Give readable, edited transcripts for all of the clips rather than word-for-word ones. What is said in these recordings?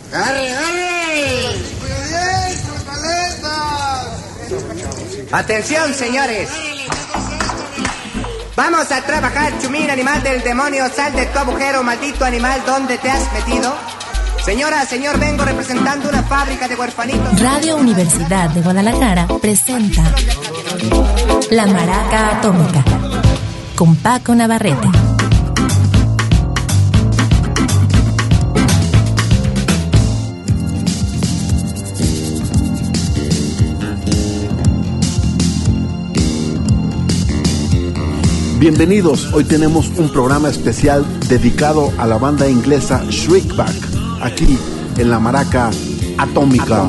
¡Arre, arre! Atención, señores. Vamos a trabajar, chumín, animal del demonio. Sal de tu agujero, maldito animal. ¿Dónde te has metido? Señora, señor, vengo representando una fábrica de huerfanitos. Radio Universidad de Guadalajara presenta La Maraca Atómica con Paco Navarrete. Bienvenidos, hoy tenemos un programa especial dedicado a la banda inglesa Shriekback, aquí en la Maraca Atómica.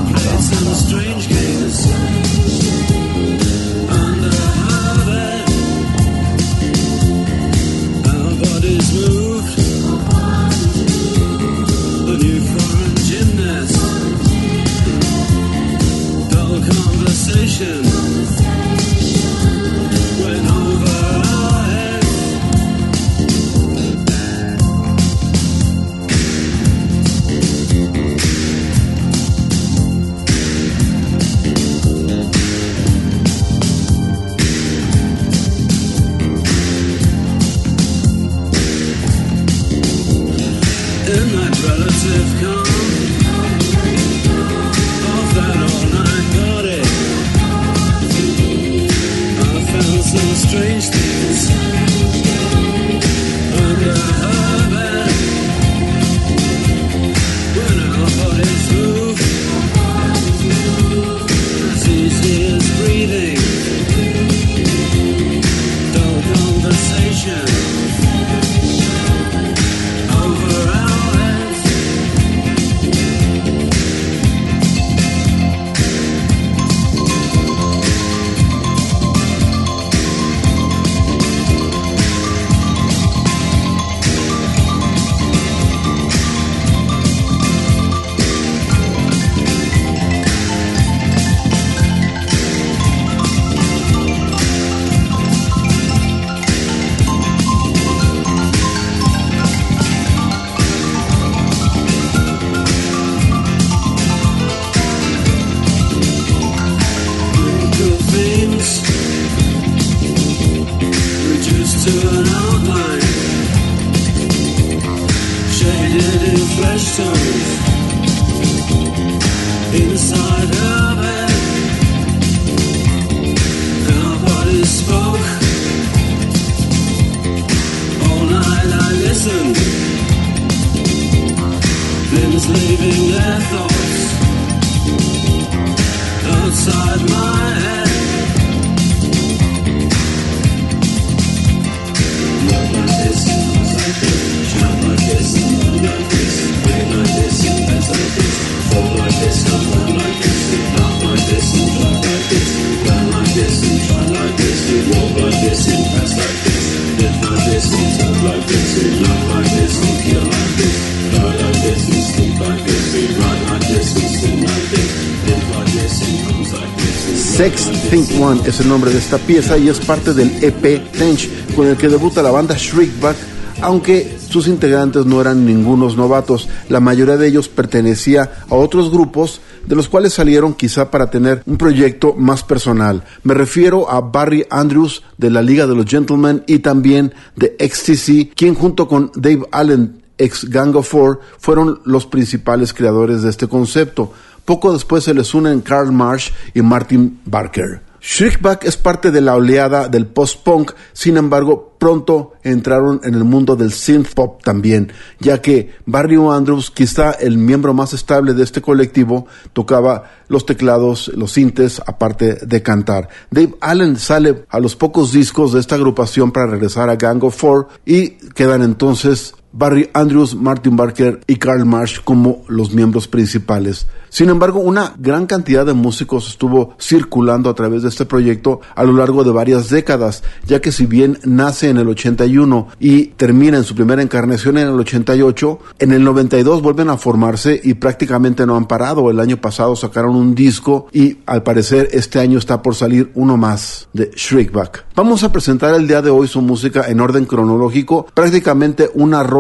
Sex Think One es el nombre de esta pieza y es parte del EP Tench, con el que debuta la banda Shriekback, aunque sus integrantes no eran ningunos novatos. La mayoría de ellos pertenecía a otros grupos, de los cuales salieron quizá para tener un proyecto más personal. Me refiero a Barry Andrews de la Liga de los Gentlemen y también de XTC, quien junto con Dave Allen, ex Gang of Four, fueron los principales creadores de este concepto. Poco después se les unen Karl Marsh y Martin Barker. Shriekback es parte de la oleada del post-punk, sin embargo, pronto entraron en el mundo del synth-pop también, ya que Barry Andrews, quizá el miembro más estable de este colectivo, tocaba los teclados, los sintes, aparte de cantar. Dave Allen sale a los pocos discos de esta agrupación para regresar a Gang of Four y quedan entonces Barry Andrews, Martin Barker y Karl Marsh como los miembros principales. Sin embargo, una gran cantidad de músicos estuvo circulando a través de este proyecto a lo largo de varias décadas, ya que si bien nace en el 81 y termina en su primera encarnación en el 88, en el 92 vuelven a formarse y prácticamente no han parado. El año pasado sacaron un disco y al parecer este año está por salir uno más de Shriekback. Vamos a presentar el día de hoy su música en orden cronológico, prácticamente una rola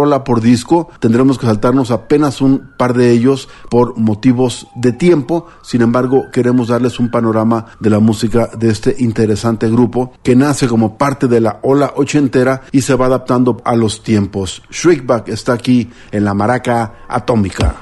rola por disco. Tendremos que saltarnos apenas un par de ellos por motivos de tiempo. Sin embargo, queremos darles un panorama de la música de este interesante grupo que nace como parte de la ola ochentera y se va adaptando a los tiempos. Shriekback está aquí en la Maraca Atómica.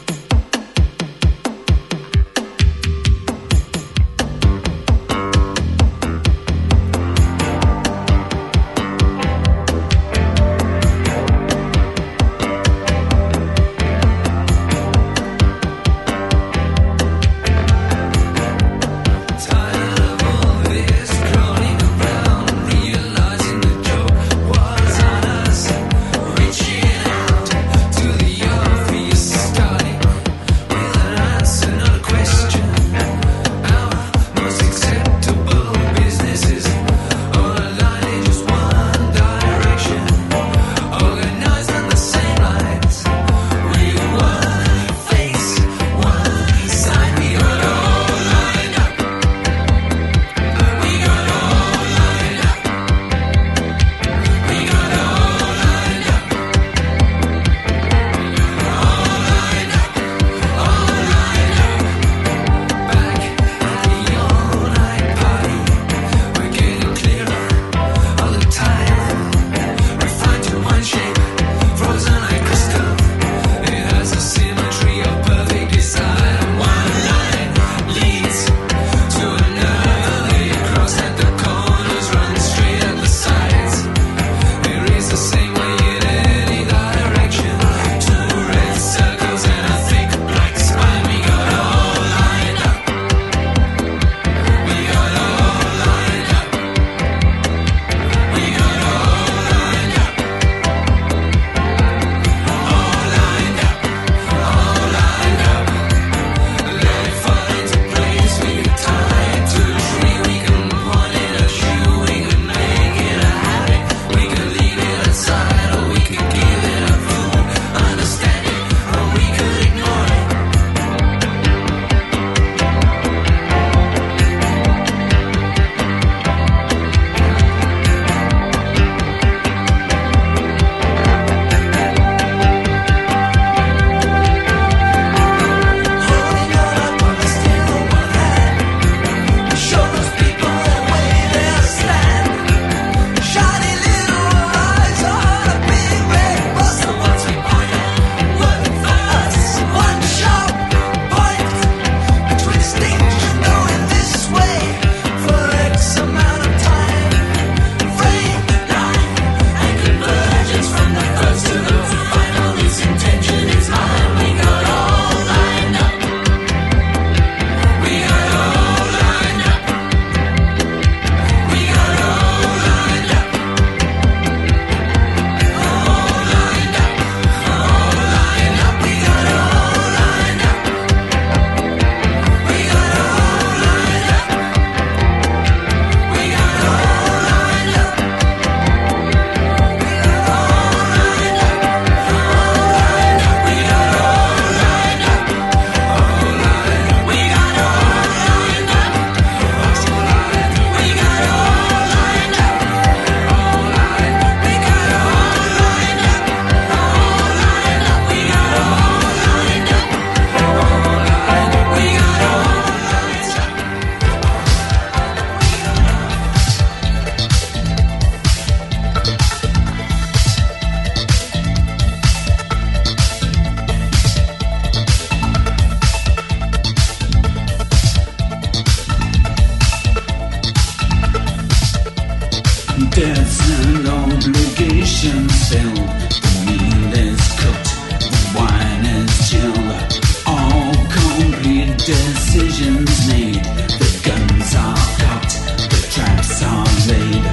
Debts and obligations filled, the meal is cooked, the wine is chilled, all complete decisions made, the guns are cocked, the traps are laid,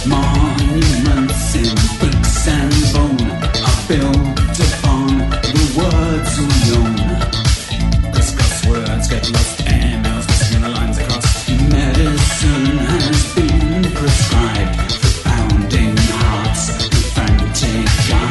monuments in bricks and bone are built upon the words we own. Crisscross words get lost, emails missing in the lines across. Medicine has been prescribed for pounding hearts, for frantic eyes.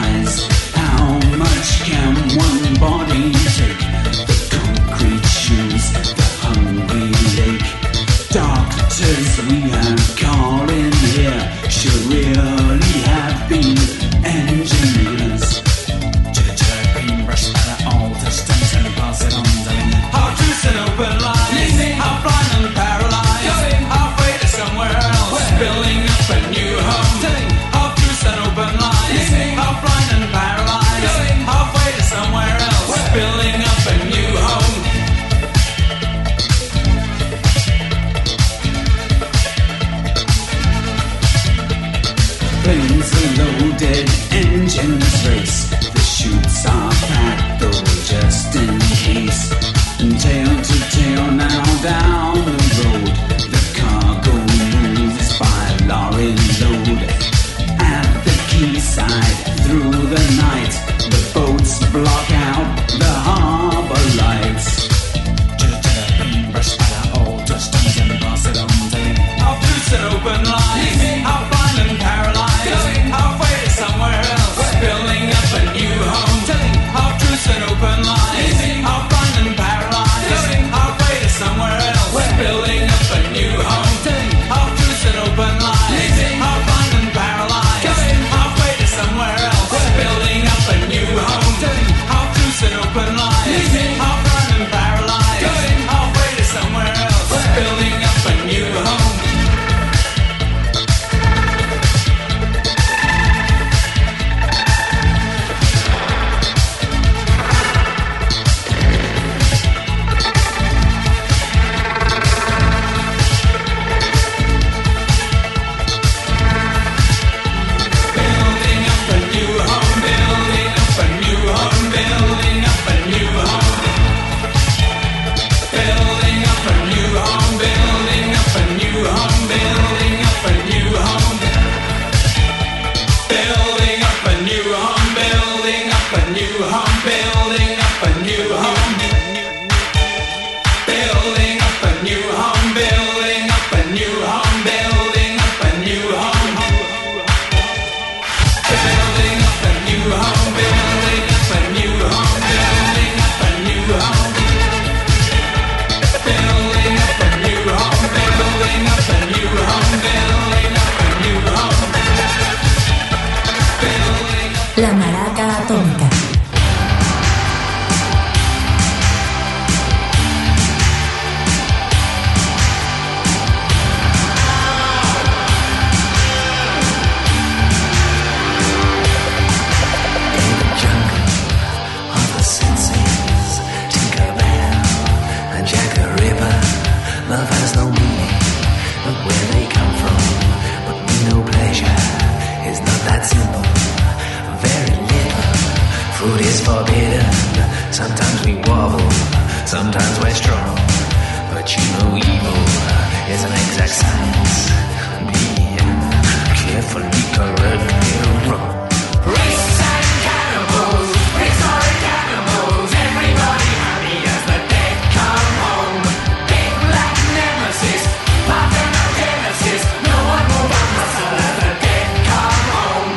Sometimes we're strong, but you know evil is an exact science. Be carefully correct me wrong. Racists and cannibals, prehistoric animals, everybody happy as the dead come home. Big black nemesis, parthenogenesis, no one move on muscle as the dead come home.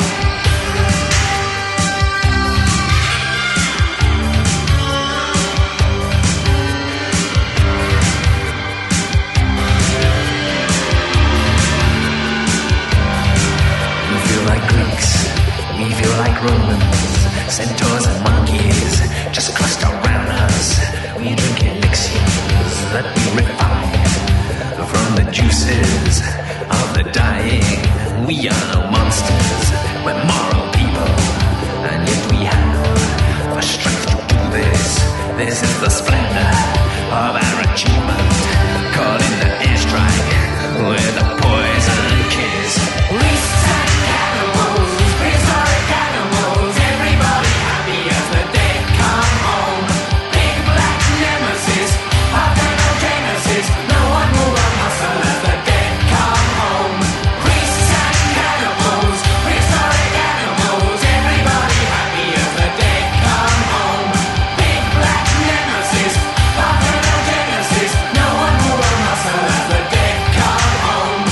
We feel like Greeks, we feel like Romans, centaurs and monkeys just cluster around us. We drink elixirs that we refine from the juices of the dying. We are no monsters, we're moral people, and yet we have the strength to do this. This is the splendor of our achievement. Caught in the airstrike with a poison kiss. Priests and cannibals, prehistoric animals, everybody happy as the dead come home. Big black nemesis, parthenogenesis, no one move on muscle as the dead come home. Priests and cannibals, prehistoric animals, everybody happy as the dead come home. Big black nemesis, parthenogenesis, no one move on muscle as the dead come home.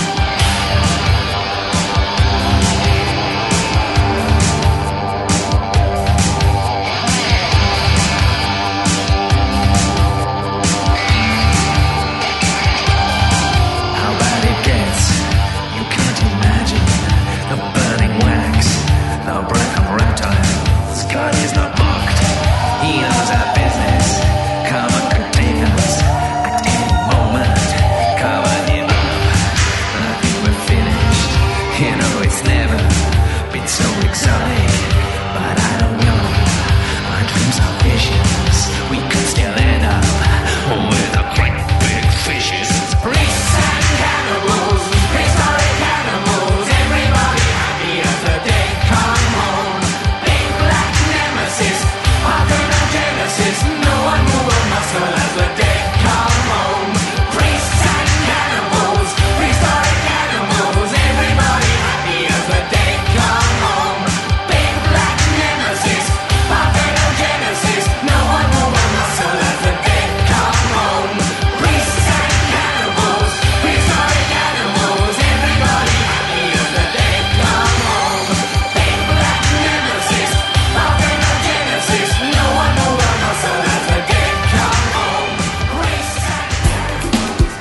How bad it gets, you can't imagine. The burning wax, the breath of reptiles. God is not mocked, he knows our business. Come and contain us at any moment. Cover him up, I think we're finished. You know it's never been so exotic, but I don't know. Our dreams are vicious, we could still end up with a great big fishes. Priests and cannibals, prehistoric animals, everybody happy as the dead come home. Big black nemesis, parthenogenesis, no one move on muscle as the dead come home. Priests and cannibals, prehistoric animals, everybody happy as the dead come home. Big black nemesis, parthenogenesis, no one move on muscle as the dead come home. Priests and cannibals, prehistoric animals, everybody happy as the dead come home. Big black nemesis, parthenogenesis, no one move on muscle as the dead come home. Priests and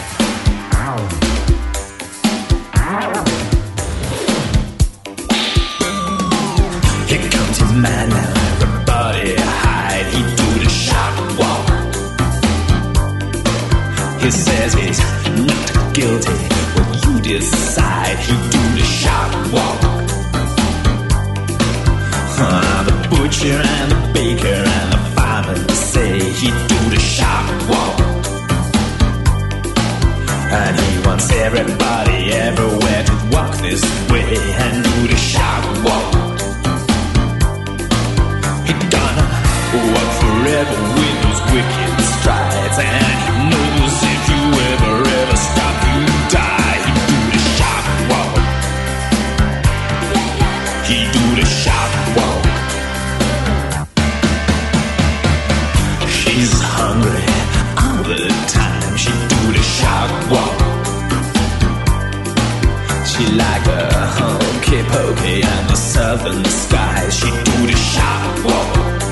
Here comes his man now, everybody hide. He do the shock walk. He says he's not guilty. Well, you decide. He do the shock walk. The butcher and the baker and the fireman say he do the shock walk. And he wants everybody everywhere to walk this way and do the shock walk. He gonna walk forever with those wicked strides, and he knows if you ever stop, you die. He do the shock walk. He do the shock walk. She's hungry all the time. She do the shock walk. She like a hokey pokey and the southern skies. She do the shock walk.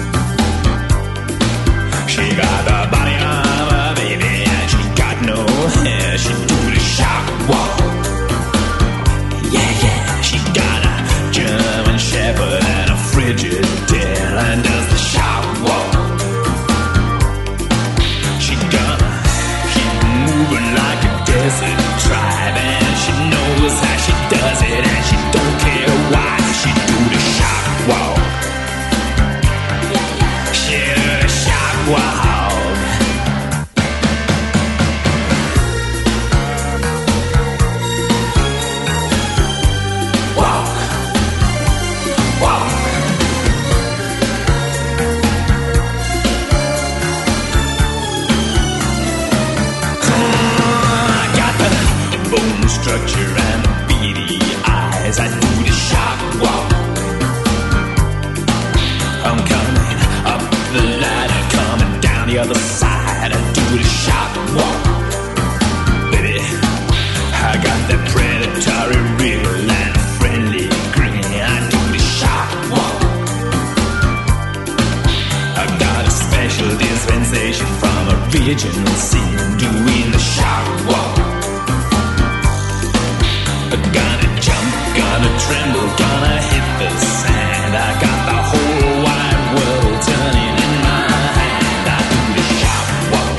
She got the body of a baby and she got no hair. She do the shock walk. Yeah, yeah. She got a German shepherd and a frigid deer and does the shock walk. She gonna keep moving like a desert tribe, and she knows how she does it, and she don't care why. She do the shock walk. She do the shock walk. structure and the beady eyes. I do the sharp walk. I'm coming up the ladder, coming down the other side. I do the sharp walk. Baby, I got that predatory real and friendly grin. I do the sharp walk. I got a special dispensation from original sin, doing the sharp walk. Gonna jump, gonna tremble, gonna hit the sand. I got the whole wide world turning in my hand. I do the sharp walk.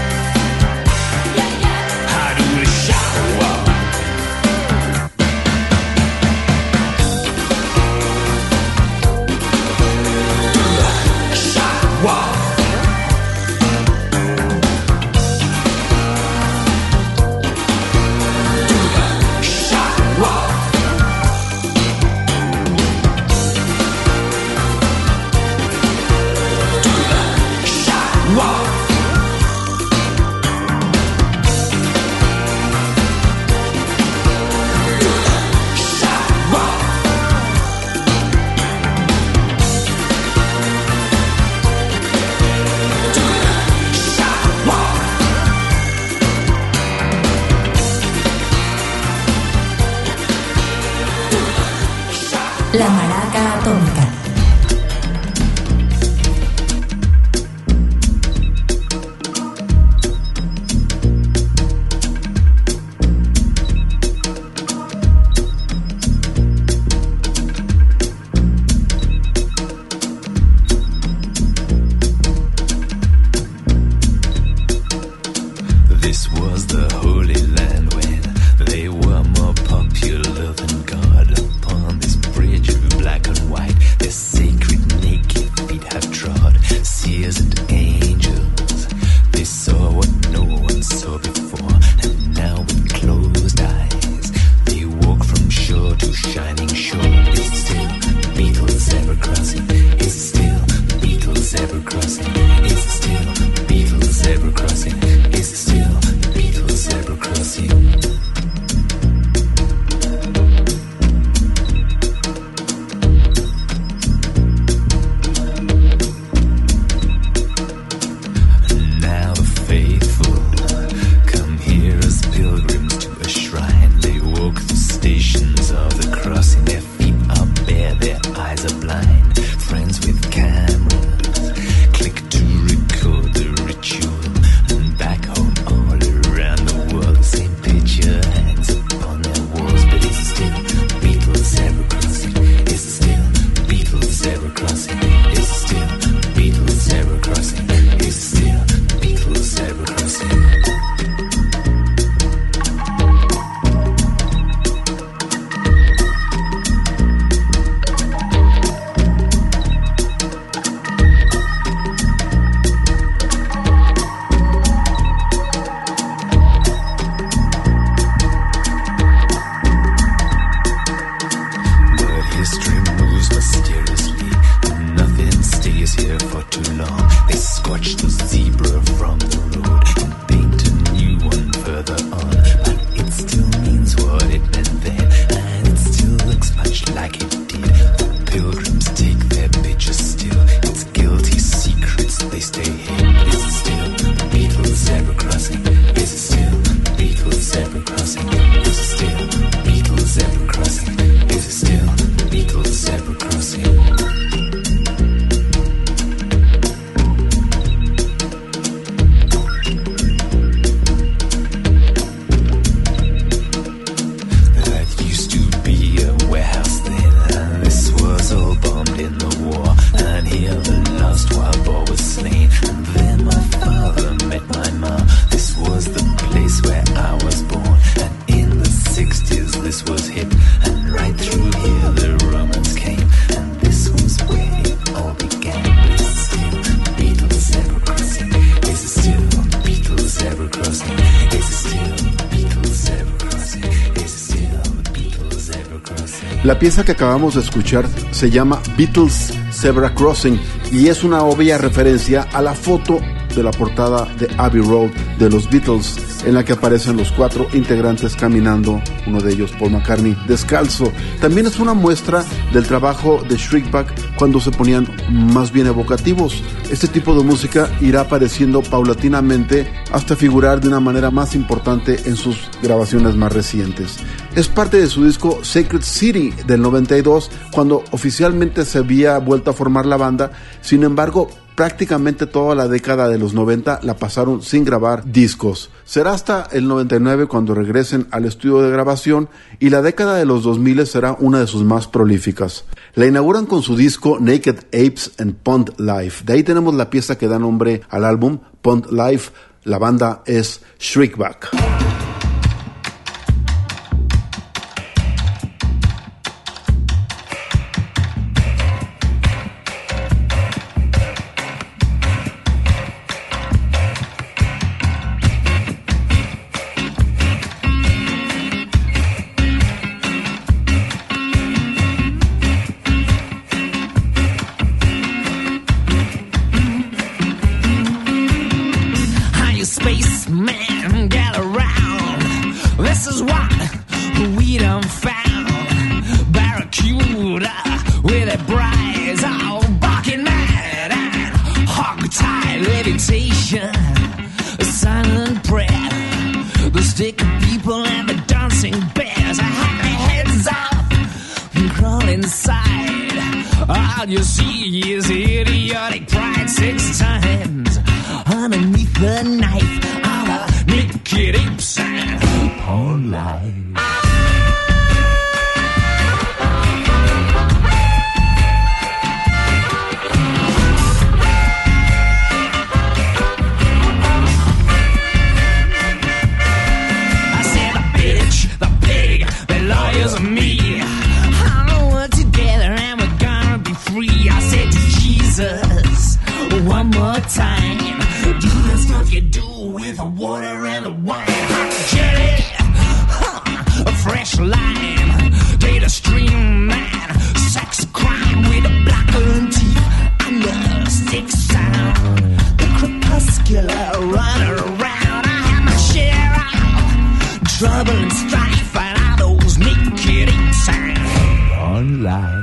I do the sharp walk. Sharp walk. La Maraca Atómica. This was the Holy Land when they were more popular than God. Upon this bridge of black and white, their sacred naked feet have trod. Seers and angels, they saw what no one saw before. And now with closed eyes, they walk from shore to shining shore. Is it still Beatles ever crossing? Is it still Beatles ever crossing? Is it still Beatles ever crossing? Is it still Beatles ever crossing? Now the faithful come here as pilgrims to a shrine. They walk the stations of the crossing. Their feet are bare, their eyes are blind. Friends with cameras click to record the ritual. And back home all around the world, the same picture hangs upon their walls. But is it still Beatles ever crossing? Is it still Beatles ever crossing? Is it still Beatles ever crossing? Is it still Beatles ever crossing? But history moves mysteriously, and nothing stays here for too long. They scorch the zebra from the road and paint a new one further on. But it still means what it meant then, and it still looks much like it did. The pilgrims take their pictures still. It's guilty secrets they stay hid. Is it still Beatles ever crossing? Is it still Beatles ever crossing? Is it still Beatles ever crossing? Is it still Beatles ever crossing? That used to be a warehouse then, and this was all bombed in the war. And here the last wild boar was slain, and then my father met my mom. This was the place where I was born, and in the 60s this was hip. And right through here the Romans came, and this was where it all began. Is it still Beatles ever crossing? Is it still Beatles ever crossing? Is it still Beatles ever crossing? Is it still Beatles ever crossing? La pieza que acabamos de escuchar se llama Beatles Zebra Crossing y es una obvia referencia a la foto de la portada de Abbey Road de los Beatles, en la que aparecen los 4 integrantes caminando, uno de ellos Paul McCartney descalzo. También es una muestra del trabajo de Shriekback cuando se ponían más bien evocativos. Este tipo de música irá apareciendo paulatinamente hasta figurar de una manera más importante en sus grabaciones más recientes. Es parte de su disco Sacred City del 92, cuando oficialmente se había vuelto a formar la banda. Sin embargo, prácticamente toda la década de los 90 la pasaron sin grabar discos. Será hasta el 99 cuando regresen al estudio de grabación, y la década de los 2000 será una de sus más prolíficas. La inauguran con su disco Naked Apes and Pond Life. De ahí tenemos la pieza que da nombre al álbum, Pond Life. La banda es Shriekback. Spaceman, get around. This is what we done found. Barracuda with a prize, all barking mad and hog-tied levitation. A silent prayer, the stick of people and the dancing bears. I had my heads up and crawl inside. All you see is idiotic pride 6 times underneath the knife of a naked apes and Pond Life. I said the bitch, the pig, the lawyers and me, all we're together and we're gonna be free. I said to Jesus one more time, do the stuff you do with the water and the wine. Jelly, a fresh lime, data stream man, sex crime with a blackened teeth and the stick sound. The crepuscular runner around. I had my share of trouble and strife and all those naked apes and Pond Life.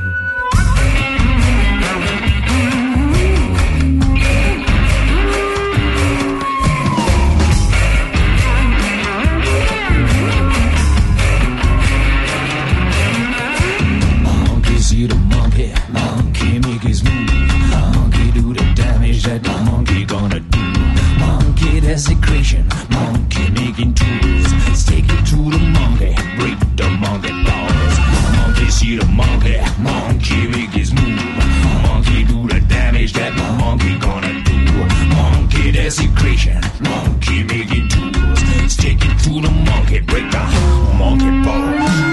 See the monkey, monkey make his move. Monkey do the damage that the monkey gonna do. Monkey desecration, monkey making tools. Stick it to the monkey, break the monkey balls. Monkey see the monkey, monkey make his move. Monkey do the damage that the monkey gonna do. Monkey desecration, monkey making tools. Stick it to the monkey, break the monkey balls.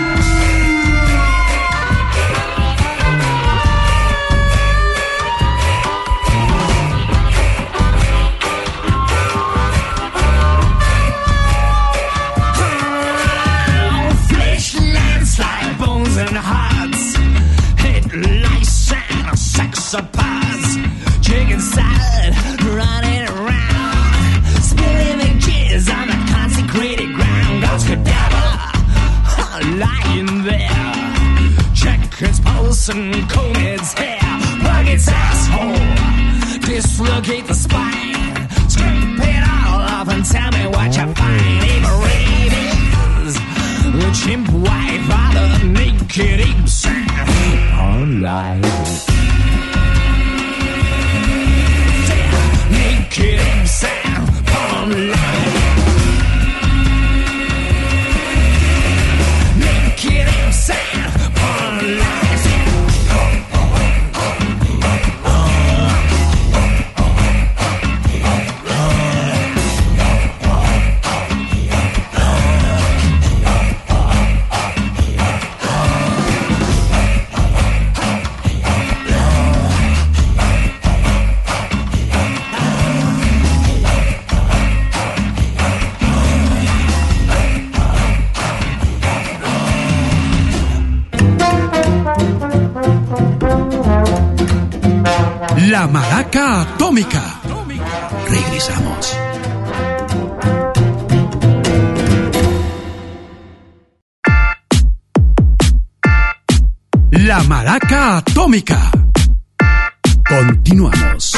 And hearts, hit lice and sexopaths, chicken salad running around, spilling the jizz on the consecrated ground. God's cadaver lying there, check its pulse and comb its hair, plug its asshole, dislocate the spine, scrape it all off and tell me what you find. Even rabies, the chimp wife, or the naked apes and Pond Life. Naked apes and Pond Life. Naked apes and Pond Life. La Maraca Atómica. Regresa. Regresamos. La Maraca Atómica. Continuamos.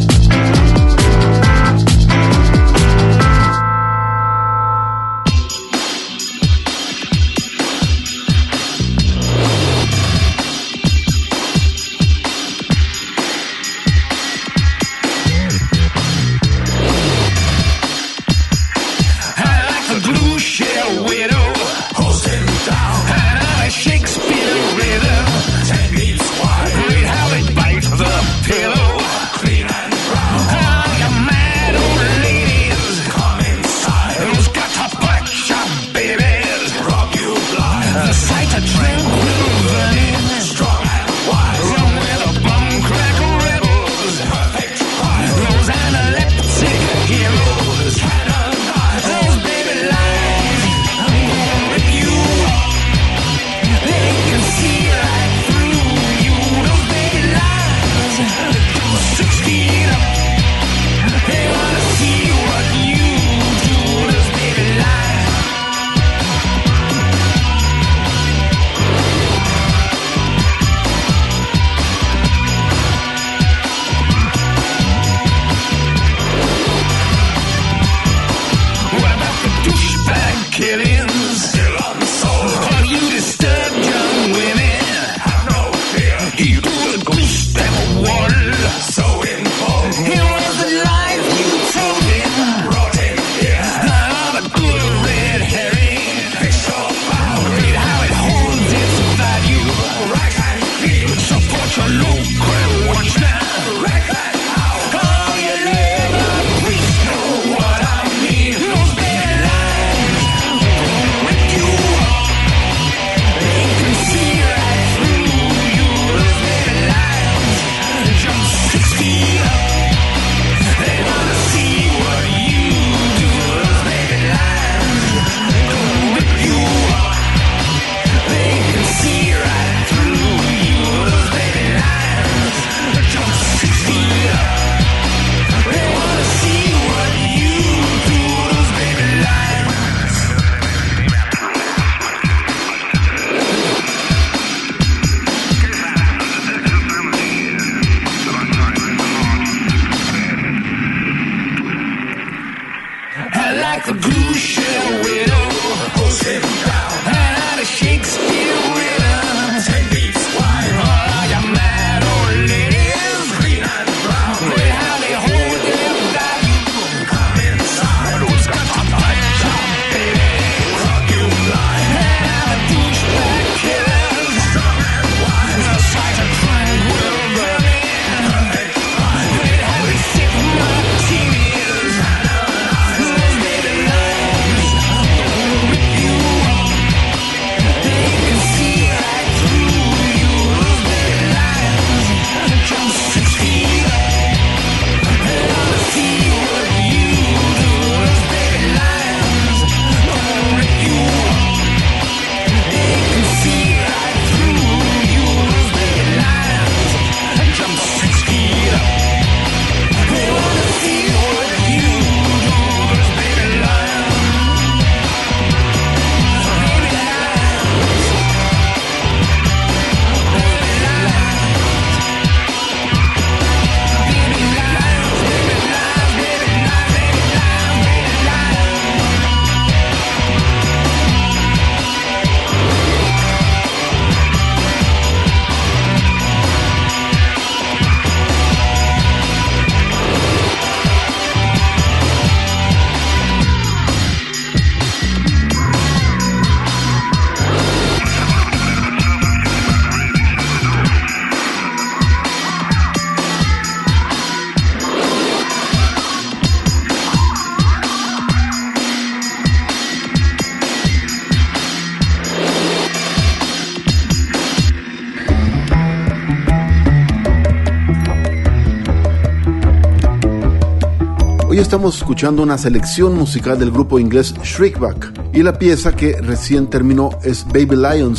Hoy estamos escuchando una selección musical del grupo inglés Shriekback y la pieza que recién terminó es Baby Lions, que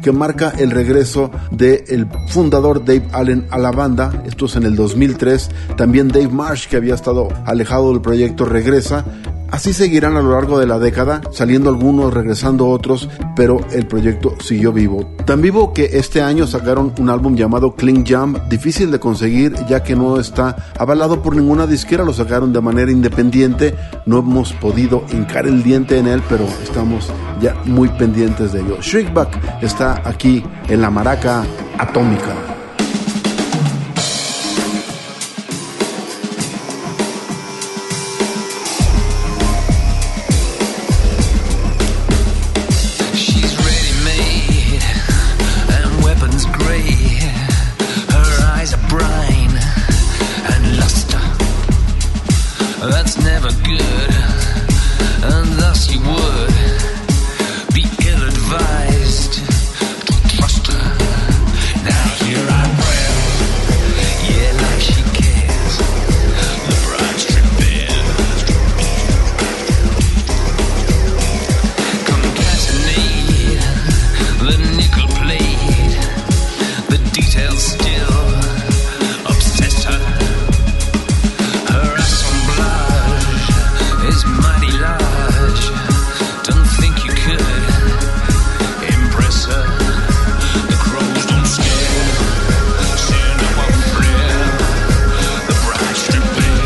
que marca el regreso del fundador Dave Allen a la banda. Esto es en el 2003. También Dave Marsh, que había estado alejado del proyecto, regresa. Así seguirán a lo largo de la década, saliendo algunos, regresando otros, pero el proyecto siguió vivo. Tan vivo que este año sacaron un álbum llamado Clean Jam, difícil de conseguir ya que no está avalado por ninguna disquera, lo sacaron de manera independiente, no hemos podido hincar el diente en él, pero estamos ya muy pendientes de ello. Shriekback está aquí en la Maraca Atómica. That's never good, and thus you would be ill-advised to trust her. Now here I pray, yeah, like she cares. The bride strip bears, concatenate the nickel plate. The details still obsess her. Is mighty large. Don't think you could impress her. The crows don't scare. Stand up a flare. The bride strip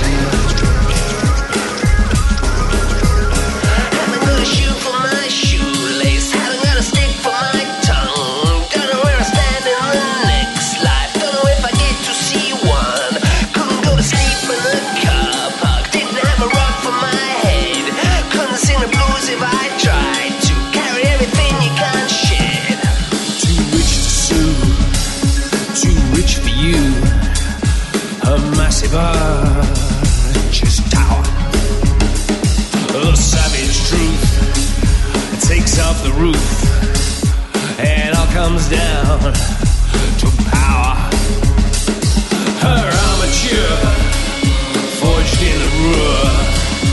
haven't got a shoe for my shoelace. Haven't got a stick for my tongue. Don't know where I stand in the next life. Don't know if I get to see one. Couldn't go to sleep in the car park. Didn't have a rock for my sing the blues if I tried to carry everything you can't shed. Too rich to sue, too rich for you. A massive arches tower. The savage truth takes off the roof. It all comes down to power. Her armature forged in the roar.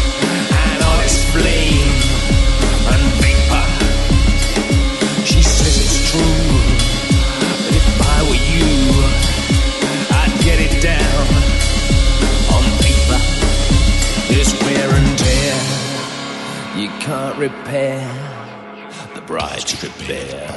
Flame and vapor. She says it's true, but if I were you, I'd get it down on paper. This wear and tear you can't repair. The bride strip bare.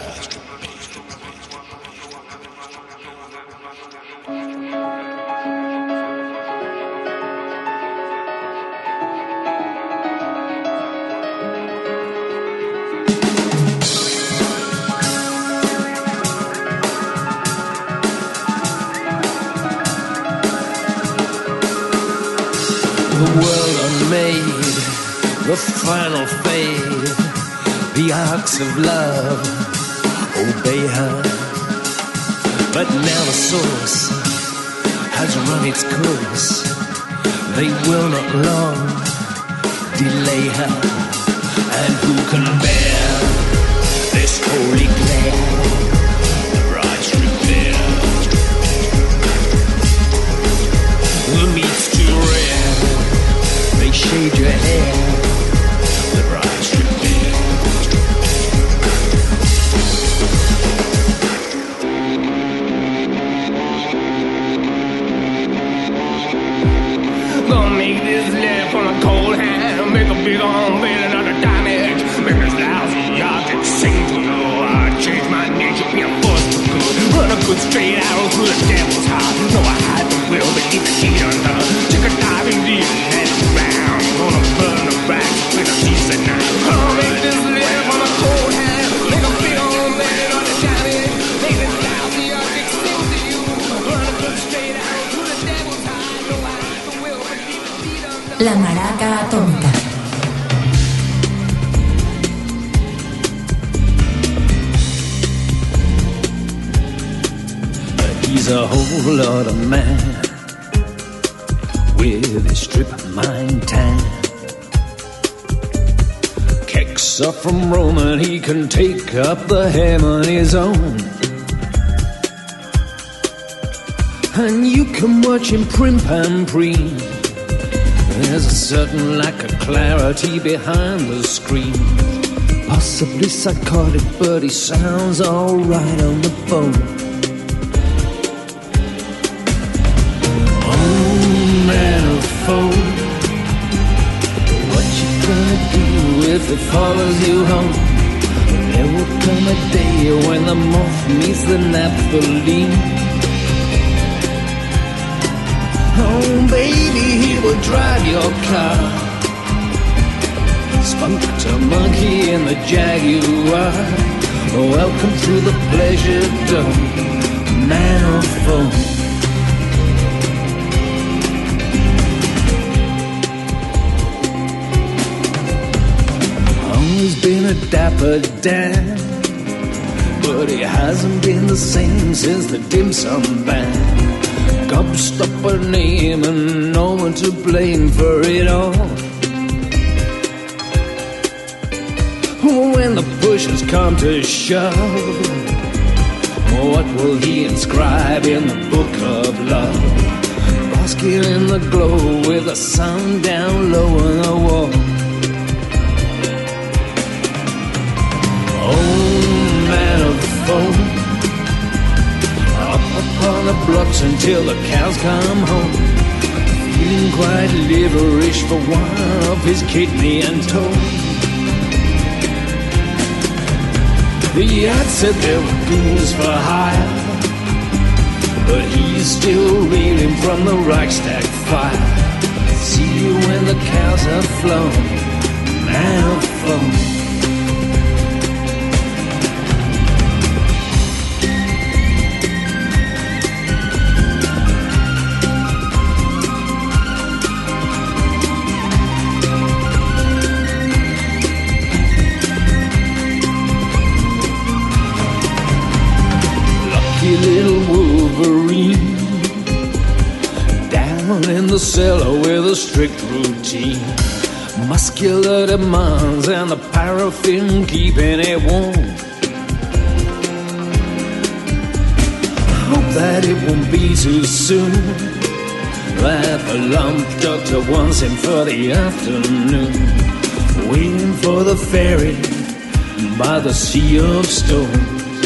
The world unmade, the final fade, the arcs of love obey her. But now the source has run its course. They will not long delay her. And who can bear this holy glare? The bride strip bare. The meat's too rare. They shade your hair. The bride strip bare. Gonna make this left on a cold hand. Make a big on bed, another damage. Make this lousy object sing to you. I change my nature, be a force for good. Run a good straight arrow through the devil's heart. No, I hide the will, but keep the heat under. Take a diving deep and round. Gonna burn the rack with a decent knife. Gonna make this left on a cold hand. Make a big on bed, another damage. Make this lousy object sing to you. Run a good straight arrow through the devil's heart. No, I hide the will, but keep the heat under. La Maraca Atómica. He's a whole lot of man with his strip mine tan. Kicks up from Rome and he can take up the hammer on his own. And you can watch him primp and preen. There's a certain lack of clarity behind the screen. Possibly psychotic, but he sounds alright on the phone. Oh, man of phone, what you gonna do if it follows you home? There will come a day when the moth meets the naphthalene. Oh, baby, he will drive your car. Spunked a monkey in the Jaguar. Welcome to the pleasure dome, man of phone. Always been a dapper Dan, but he hasn't been the same since the dim sum band. Gobstopper name and no one to blame for it all. When the push has come to shove, what will he inscribe in the book of love? Basking in the glow with the sun down low on the wall. Oh, man of phone, up upon the blocks until the cows come home. Feeling quite liverish for one of his kidney and toe. The ad said there were goons for hire, but he's still reeling from the Reichstag fire. See you when the cows have flown, man of phone. Little Wolverine, down in the cellar with a strict routine, muscular demands and the paraffin keeping it warm. Hope that it won't be too soon, that the lump doctor wants him for the afternoon, waiting for the ferry by the sea of stone.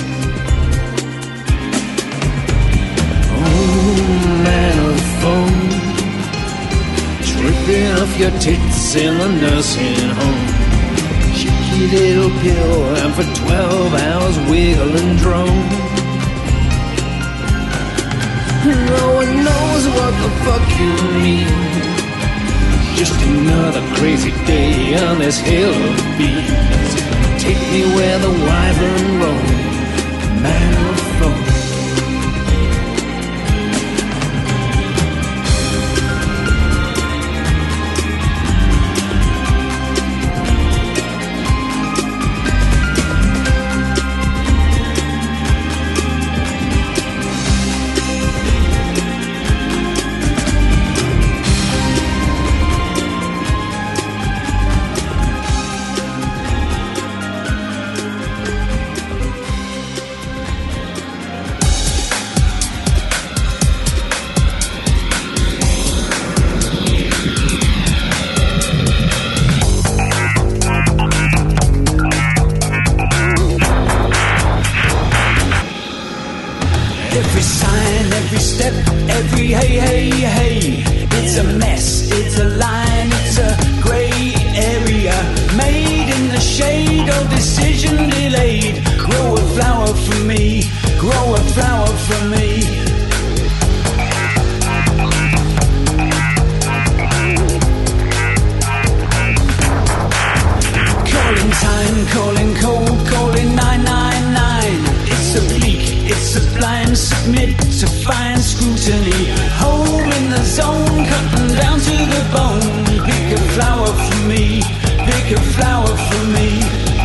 Tripping off your tits in the nursing home. Cheeky little pill, and for 12 hours wiggle and drone. No one knows what the fuck you mean. Just another crazy day on this hill of beans. Take me where the wyvern roam, man of phone. Every sign, every step, every hey, hey, hey. It's a mess, it's a line, it's a grey area. Made in the shade of decision delayed. Grow a flower for me, grow a flower for me. Calling time, calling cold, calling 999. It's oblique, it's a blind, submit to fine scrutiny. Hole in the zone, cutting down to the bone. Pick a flower for me, pick a flower for me.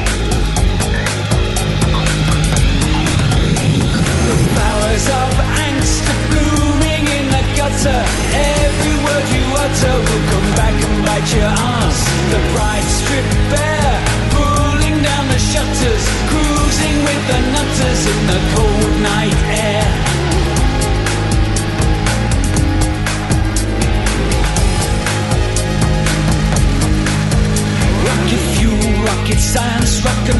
The flowers of angst are blooming in the gutter. Every word you utter will come back and bite your ass. The bride stripped bare, pulling down the shutters, cruising with the nutters in the cold night air. Rocket fuel, rocket science, rock and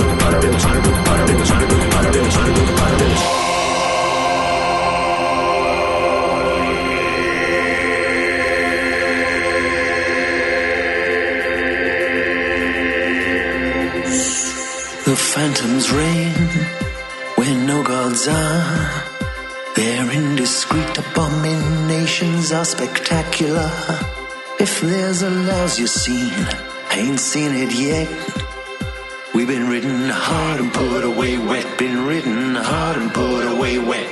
put the color in the sun, put the color in the sun, put the color in the sun, put the color in the sun. The phantoms reign where no gods are. Their indiscreet abominations are spectacular. If there's a lousy scene, I ain't seen it yet. We've been ridden hard and put away wet. Been ridden hard and put away wet.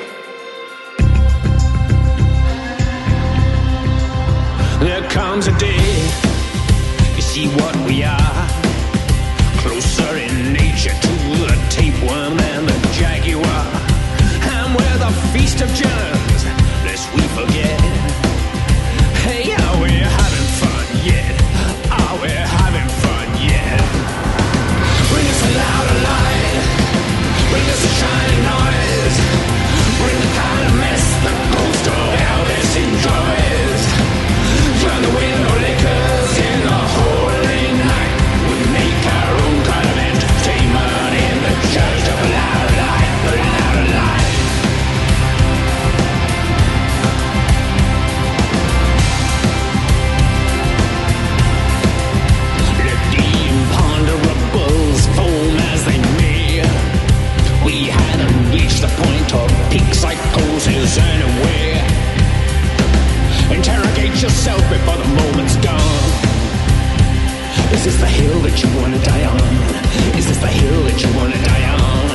There comes a day, you see what we are. Closer in nature to the tapeworm and the jaguar. And we're the feast of germs, lest we forget. Hey, are we having fun yet? Are we having fun yet? Bring us a louder light, bring us a shining noise. Bring the kind of mess the ghost of Elvis enjoys. Turn the window liquors in the holy night. We make our own kind of entertainment in the church of a louder light, the louder light. peak psychosis anywhere. Interrogate yourself before the moment's gone. Is this the hill that you wanna die on? Is this the hill that you wanna die on?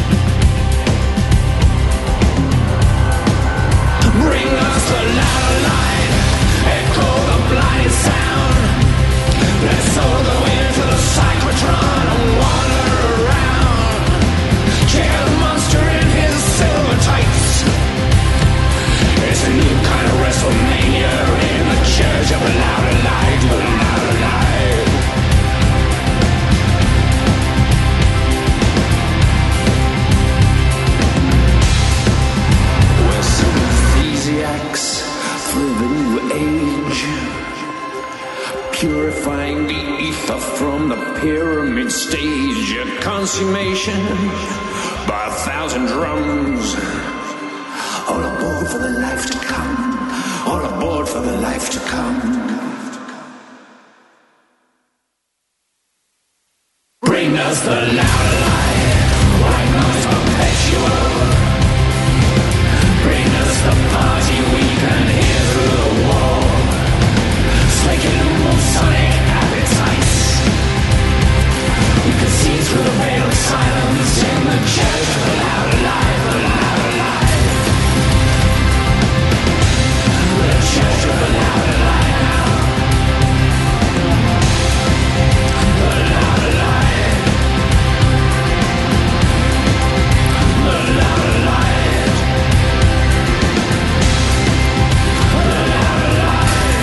Bring us the louder light, echo the blinding sound. Let's all go into the cyclotron and wander around. Check the monster in his silver tights. It's a new kind of WrestleMania in the church of the louder light, the louder light. We're synthesiacs for the new age, purifying the ether from the pyramid stage. A consummation by 1,000 drums. All aboard for the life to come. All aboard for the life to come. Bring us the louder light, white noise perpetual. Bring us the party we can hear through the wall. Slaking sonic appetites. We can see through the veil of silence in the church of the louder light, the louder light. The church of the louder light now. The louder light. The louder light. The louder light.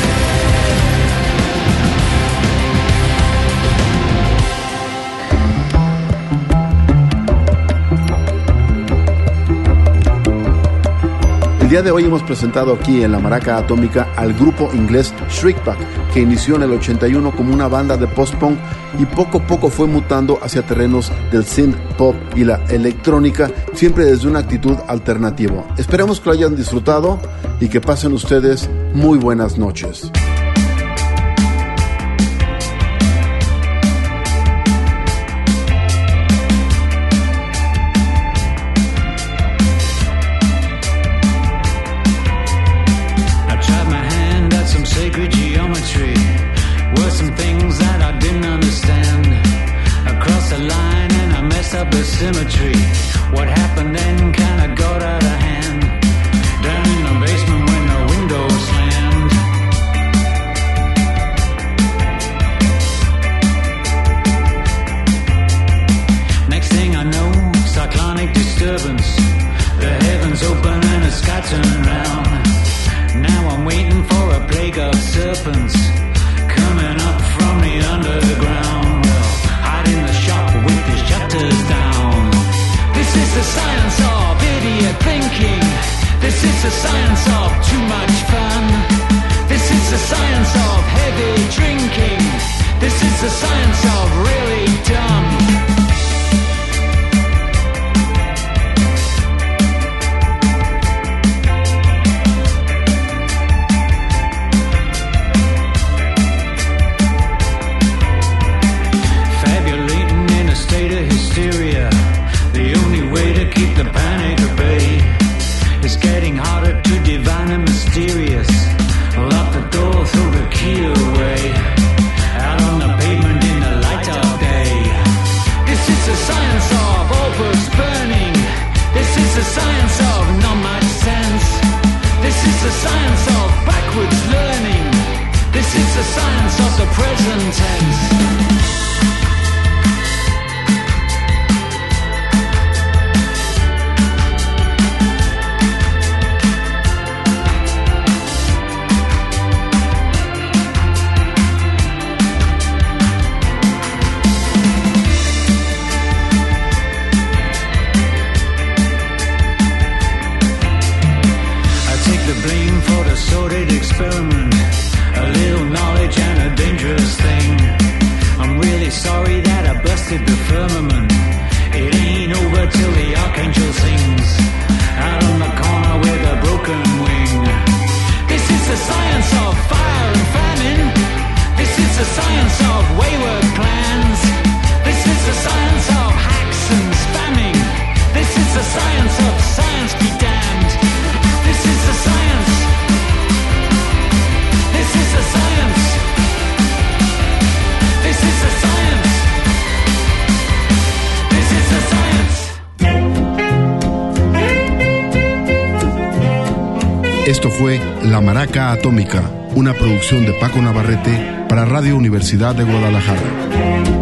El día de hoy hemos presentado aquí en la Maraca Atómica al grupo inglés Shriekback, que inició en el 81 como una banda de post-punk y poco a poco fue mutando hacia terrenos del synth pop y la electrónica, siempre desde una actitud alternativa. Esperemos que lo hayan disfrutado y que pasen ustedes muy buenas noches. Sacred geometry were some things that I didn't understand. I crossed the line and I messed up the symmetry. What happened then kinda got out of hand. Down in the basement when the window slammed. Next thing I know, cyclonic disturbance. The heavens open and the sky turn round. Now I'm waiting for a plague of serpents coming up from the underground. Well, hide in the shop with the shutters down. This is the science of idiot thinking. This is the science of too much fun. This is the science of heavy drinking. This is the science of really dumb. The only way to keep the panic at bay is getting harder to divine and mysterious. Lock the door, throw the key away. Out on the pavement in the light of day. This is the science of opus burning. This is the science of not much sense. This is the science of backwards learning. This is the science of the present tense. Sordid experiment, a little knowledge and a dangerous thing. I'm really sorry that I busted the firmament. It ain't over till the archangel sings out on the corner with a broken wing. This is the science of fire and famine. This is the science of wayward plans. This is the science of hacks and spamming. This is the science of science be damned. Esto fue La Maraca Atómica, una producción de Paco Navarrete para Radio Universidad de Guadalajara.